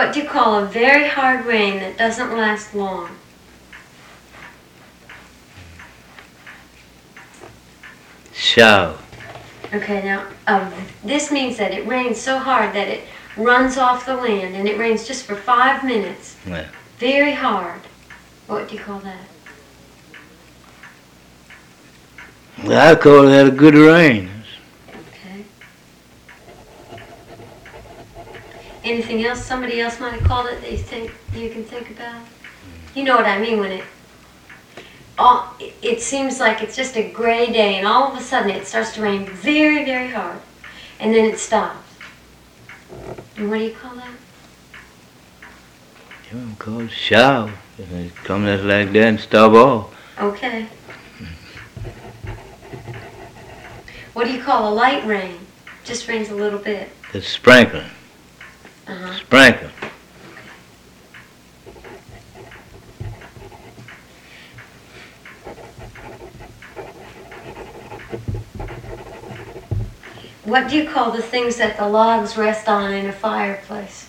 What do you call a very hard rain that doesn't last long? Shower. Okay, now, this means that it rains so hard that it runs off the land, and it rains just for 5 minutes. Yeah. Very hard. What do you call that? Well, I call that a good rain. Okay. Anything else somebody else might have called it that you can think about? You know what I mean when it seems like it's just a gray day, and all of a sudden it starts to rain very, very hard, and then it stops. And what do you call that? You call it a shower. It comes just like that and stop off. Okay. What do you call a light rain? Just rains a little bit. It's sprinkling. Uh-huh. Sprinkling. What do you call the things that the logs rest on in a fireplace?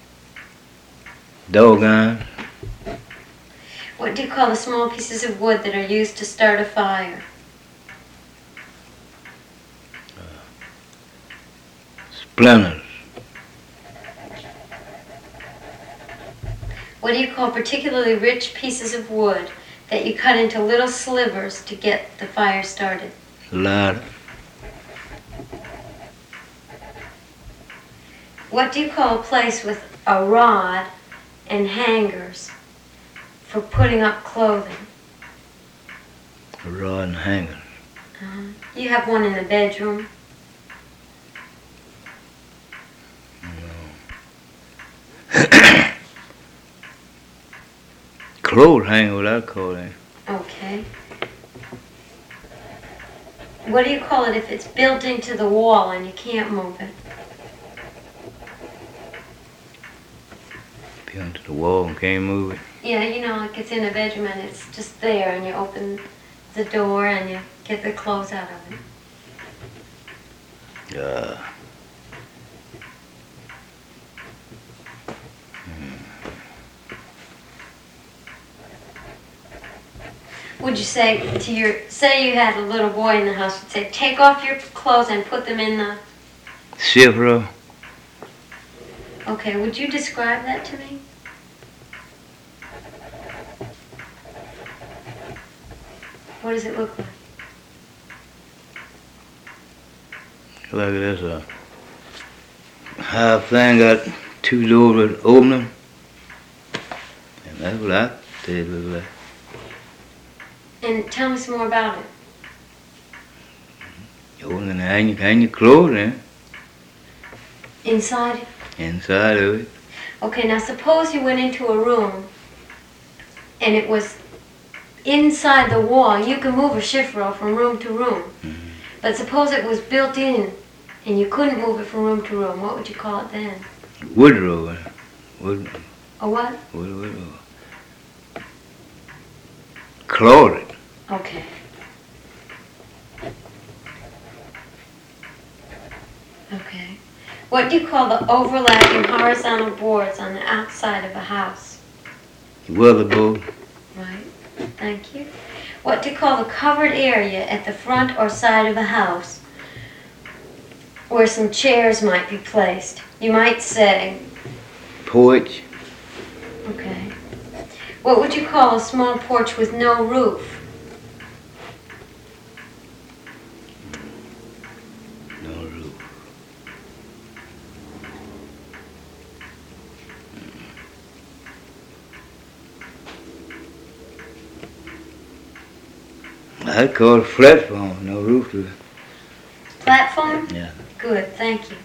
Doggone. What do you call the small pieces of wood that are used to start a fire? Splinters. What do you call particularly rich pieces of wood that you cut into little slivers to get the fire started? Ladder. What do you call a place with a rod and hangers for putting up clothing? A rod and hanger. You have one in the bedroom. Clothes hanger, what I call it. Okay. What do you call it if it's built into the wall and you can't move it? Built into the wall and can't move it. Yeah, you know, like it's in a bedroom and it's just there, and you open the door and you get the clothes out of it. Would you say say you had a little boy in the house, you'd say, take off your clothes and put them in the... Shift. Okay, would you describe that to me? What does it look like? Like this, half thing got two doors with opening. And that's what I did look like. And tell me some more about it. You can hang your clothes in. Inside? Inside of it. Okay, now suppose you went into a room and it was inside the wall. You can move a shift row from room to room. Mm-hmm. But suppose it was built in and you couldn't move it from room to room. What would you call it then? Woodrow. Wood. A what? Woodrow. Closet. Okay. Okay. What do you call the overlapping horizontal boards on the outside of a house? Weatherboard. Right. Thank you. What do you call the covered area at the front or side of a house where some chairs might be placed? You might say... Porch. Okay. What would you call a small porch with no roof? No roof. I'd call it a platform, no roof to it. Platform? Yeah. Good, thank you.